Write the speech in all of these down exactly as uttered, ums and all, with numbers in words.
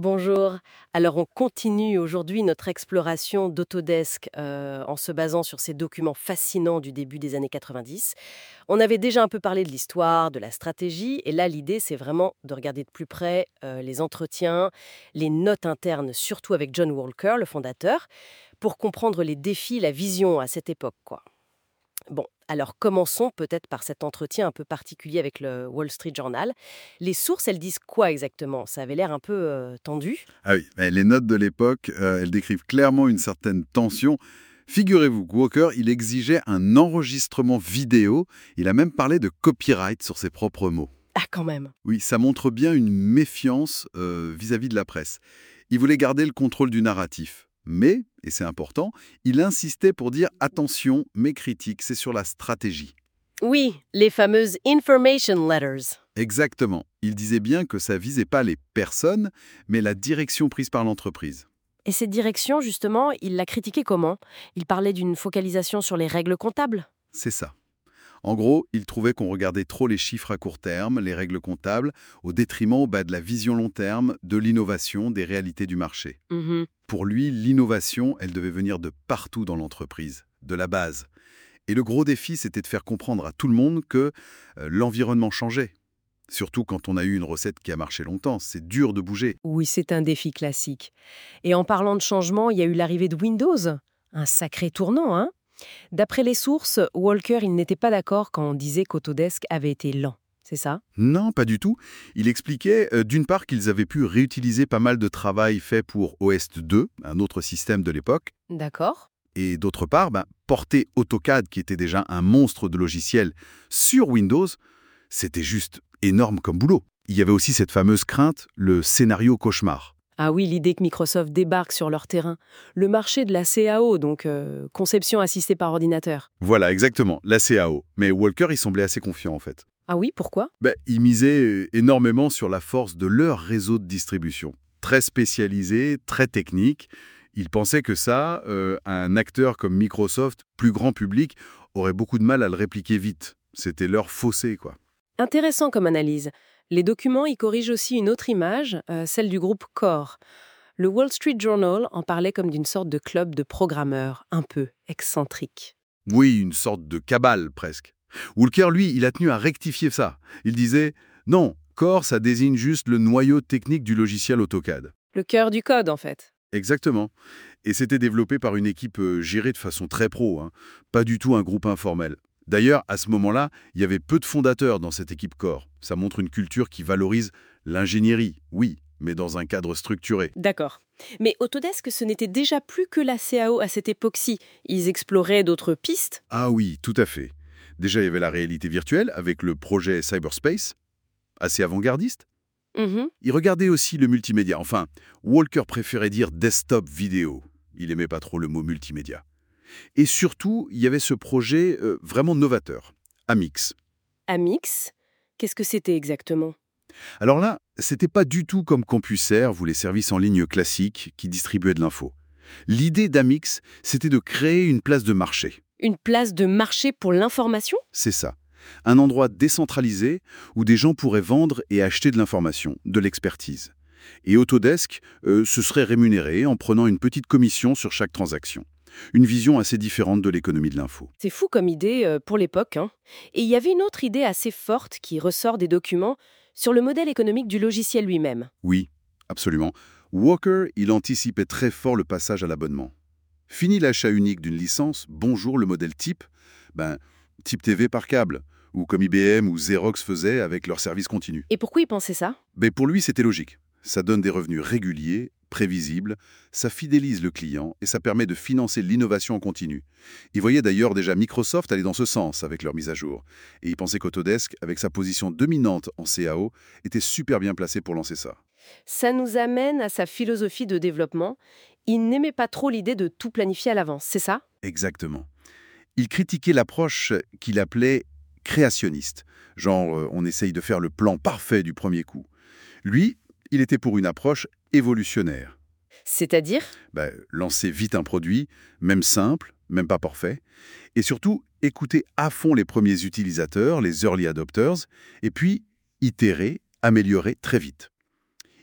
Bonjour. Alors on continue aujourd'hui notre exploration d'Autodesk euh, en se basant sur ces documents fascinants du début des années quatre-vingt-dix. On avait déjà un peu parlé de l'histoire, de la stratégie, et là l'idée c'est vraiment de regarder de plus près euh, les entretiens, les notes internes, surtout avec John Walker, le fondateur, pour comprendre les défis, la vision à cette époque, quoi. Bon, alors commençons peut-être par cet entretien un peu particulier avec le Wall Street Journal. Les sources, elles disent quoi exactement? Ça avait l'air un peu euh, tendu. Ah oui, mais les notes de l'époque, euh, elles décrivent clairement une certaine tension. Figurez-vous que Walker, il exigeait un enregistrement vidéo. Il a même parlé de copyright sur ses propres mots. Ah, quand même. Oui, ça montre bien une méfiance euh, vis-à-vis de la presse. Il voulait garder le contrôle du narratif. Mais, et c'est important, il insistait pour dire « attention, mes critiques, c'est sur la stratégie ». Oui, les fameuses information letters. Exactement. Il disait bien que ça visait pas les personnes, mais la direction prise par l'entreprise. Et cette direction, justement, il l'a critiquée comment? Il parlait d'une focalisation sur les règles comptables. C'est ça. En gros, il trouvait qu'on regardait trop les chiffres à court terme, les règles comptables, au détriment bah, de la vision long terme, de l'innovation, des réalités du marché. Mhm. Pour lui, l'innovation, elle devait venir de partout dans l'entreprise, de la base. Et le gros défi, c'était de faire comprendre à tout le monde que euh, l'environnement changeait. Surtout quand on a eu une recette qui a marché longtemps, c'est dur de bouger. Oui, c'est un défi classique. Et en parlant de changement, il y a eu l'arrivée de Windows. Un sacré tournant, hein? D'après les sources, Walker, il n'était pas d'accord quand on disait qu'Autodesk avait été lent. C'est ça? Non, pas du tout. Il expliquait euh, d'une part qu'ils avaient pu réutiliser pas mal de travail fait pour O S deux, un autre système de l'époque, D'accord. et d'autre part, ben, porter AutoCAD, qui était déjà un monstre de logiciel, sur Windows, c'était juste énorme comme boulot. Il y avait aussi cette fameuse crainte, le scénario cauchemar. Ah oui, l'idée que Microsoft débarque sur leur terrain. Le marché de la C A O, donc euh, conception assistée par ordinateur. Voilà, exactement, la C A O. Mais Walker, il semblait assez confiant en fait. Ah oui, pourquoi? Ben, il misait euh, énormément sur la force de leur réseau de distribution. Très spécialisé, très technique. Il pensait que ça, euh, un acteur comme Microsoft, plus grand public, aurait beaucoup de mal à le répliquer vite. C'était leur fossé, quoi. Intéressant comme analyse. Les documents y corrigent aussi une autre image, euh, celle du groupe Core. Le Wall Street Journal en parlait comme d'une sorte de club de programmeurs, un peu excentrique. Oui, une sorte de cabale, presque. Walker, lui, il a tenu à rectifier ça. Il disait « Non, Core, ça désigne juste le noyau technique du logiciel AutoCAD ». Le cœur du code, en fait. Exactement. Et c'était développé par une équipe euh, gérée de façon très pro, hein. Pas du tout un groupe informel. D'ailleurs, à ce moment-là, il y avait peu de fondateurs dans cette équipe Core. Ça montre une culture qui valorise l'ingénierie, oui, mais dans un cadre structuré. D'accord. Mais Autodesk, ce n'était déjà plus que la C A O à cette époque-ci. Ils exploraient d'autres pistes. Ah oui, tout à fait. Déjà, il y avait la réalité virtuelle avec le projet Cyberspace, assez avant-gardiste. Mhm. Il regardait aussi le multimédia. Enfin, Walker préférait dire desktop vidéo. Il aimait pas trop le mot multimédia. Et surtout, il y avait ce projet euh, vraiment novateur, Amix. Amix, qu'est-ce que c'était exactement? Alors là, c'était pas du tout comme CompuServe ou les services en ligne classiques qui distribuaient de l'info. L'idée d'Amix, c'était de créer une place de marché. Une place de marché pour l'information? C'est ça. Un endroit décentralisé où des gens pourraient vendre et acheter de l'information, de l'expertise. Et Autodesk euh, se serait rémunéré en prenant une petite commission sur chaque transaction. Une vision assez différente de l'économie de l'info. C'est fou comme idée euh, pour l'époque, hein. Et il y avait une autre idée assez forte qui ressort des documents sur le modèle économique du logiciel lui-même. Oui, absolument. Walker, il anticipait très fort le passage à l'abonnement. Fini l'achat unique d'une licence, bonjour le modèle type, ben, type T V par câble, ou comme I B M ou Xerox faisaient avec leur service continu. Et pourquoi il pensait ça? Mais pour lui, c'était logique. Ça donne des revenus réguliers, prévisibles, ça fidélise le client et ça permet de financer l'innovation en continu. Il voyait d'ailleurs déjà Microsoft aller dans ce sens avec leur mise à jour. Et il pensait qu'Autodesk, avec sa position dominante en C A O, était super bien placé pour lancer ça. Ça nous amène à sa philosophie de développement. Il n'aimait pas trop l'idée de tout planifier à l'avance, c'est ça? Exactement. Il critiquait l'approche qu'il appelait créationniste. Genre, euh, on essaye de faire le plan parfait du premier coup. Lui, il était pour une approche évolutionnaire. C'est-à-dire? Ben, lancer vite un produit, même simple, même pas parfait, et surtout écouter à fond les premiers utilisateurs, les early adopters, et puis itérer, améliorer très vite.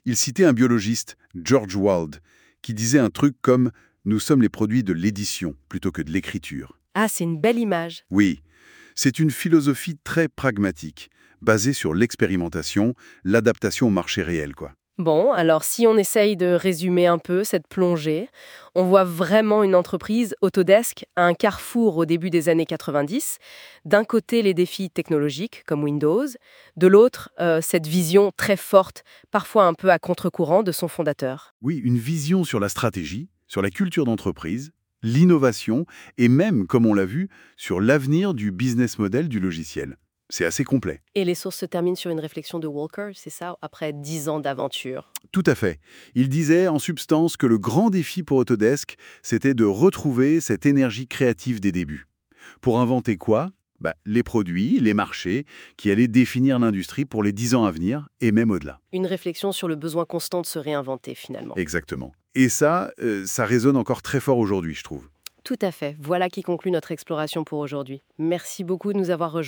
Il citait un biologiste, George Wald, qui disait un truc comme « Nous sommes les produits de l'édition plutôt que de l'écriture ». Ah, c'est une belle image. Oui, c'est une philosophie très pragmatique, basée sur l'expérimentation, l'adaptation au marché réel, quoi. Bon, alors si on essaye de résumer un peu cette plongée, on voit vraiment une entreprise, Autodesk, à un carrefour au début des années quatre-vingt-dix. D'un côté, les défis technologiques comme Windows, de l'autre, euh, cette vision très forte, parfois un peu à contre-courant de son fondateur. Oui, une vision sur la stratégie, sur la culture d'entreprise, l'innovation et même, comme on l'a vu, sur l'avenir du business model du logiciel. C'est assez complet. Et les sources se terminent sur une réflexion de Walker, c'est ça, après dix ans d'aventure. Tout à fait. Il disait en substance que le grand défi pour Autodesk, c'était de retrouver cette énergie créative des débuts. Pour inventer quoi ? Bah, les produits, les marchés, qui allaient définir l'industrie pour les dix ans à venir, et même au-delà. Une réflexion sur le besoin constant de se réinventer, finalement. Exactement. Et ça, euh, ça résonne encore très fort aujourd'hui, je trouve. Tout à fait. Voilà qui conclut notre exploration pour aujourd'hui. Merci beaucoup de nous avoir rejoints.